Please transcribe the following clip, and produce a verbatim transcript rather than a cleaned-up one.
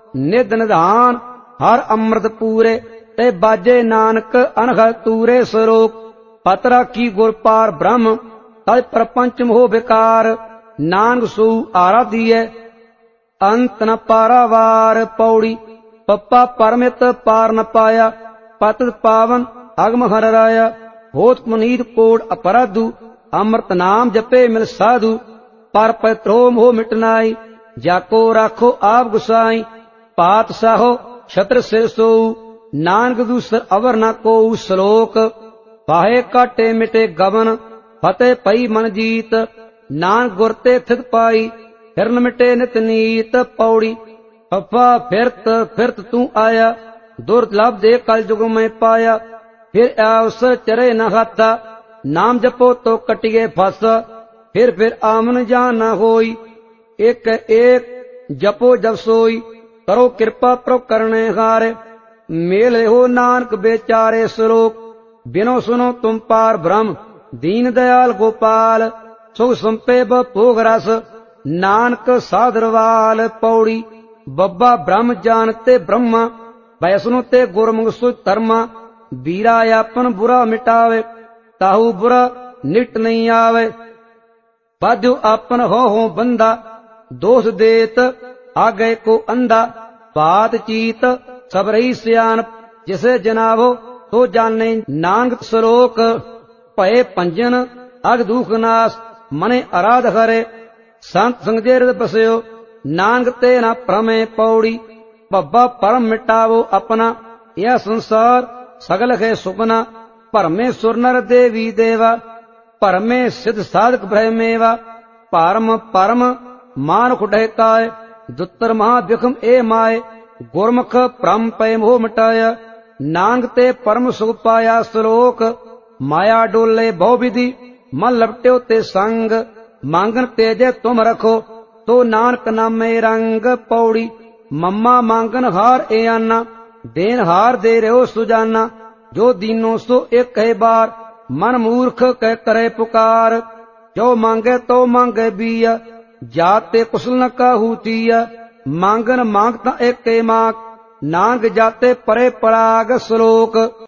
निध निधान हर अमृत पूरे ते बाजे नानक अनघ तूरे सरोक पत राखी गुर पार ब्रह्म तज प्रपंच मोह विकार नानक सू आराधिय अंत न पारावार पौड़ी पप्पा परमित पार न पाया पत पावन अगम हर राया होत मुनीत कोड अपराधु अमृत नाम जपे मिल साधु पर पत्रो मोह मिटनाई जाको राखो आप गुसाई पात साहो छत्र सिर सो नानक दूसर अवर न को श्लोक पाहे काटे मिटे गवन फतेह पई मन जीत नानक गुर ते थित पाई हिरन मिटे नित नीत पौड़ी अफा फिरत फिरत तू आया दुर्लभ दे कल जुग में पाया फिर अवसर चरे न हाथा नाम जपो तो कटिए फस फिर फिर आमन जान न होई एक एक जपो जब सोई करो कृपा प्रो करने हारे मेल हो नानक बेचारे श्लोक बिनो सुनो तुम पार ब्रह्म दीन दयाल गोपाल सुख संपे भोग रस नानक साधरवाल पौड़ी बब्बा ब्रह्म जानते ब्रह्मा वैष्णु ते गुरमुख सुच धर्मा बीरा आपन बुरा मिटावे ताहू बुरा निट नहीं आवे बाजू आपन हो हो बंदा दोष देत आगे को अंधा बात चीत सब रही सियान जिसे जनावो तो जाने नानक श्लोक भय पंजन अग दुख नाश मने आराध करे संत संगजे हृदय बसयो नानक ते न प्रमे पौड़ी बब्बा परम मिटावो अपना यह संसार सगल है सुपना परमे सुर नर देवी देवा परमे सिद्ध साधक ब्रह्मेवा परम परम मान खुडहकाय दुत्तर महाव्यखम ए माए गुरमुख परम पय मोह मिटाया नानक ते परम सुख पाया श्लोक माया डोले बहु विधि मन लपट्यो ते संग मांगन तेजे तुम रखो तो नानक नामे रंग पौड़ी मम्मा मांगन हार ए आना देन हार दे रहो सुजाना जो दीनो सो एक है बार मन मूर्ख कह करे पुकार जो मांगे तो मांगे बिया जाते कुशल न काहूतिया मांगन मांगता एक मांग नांग जाते परे पराग श्लोक।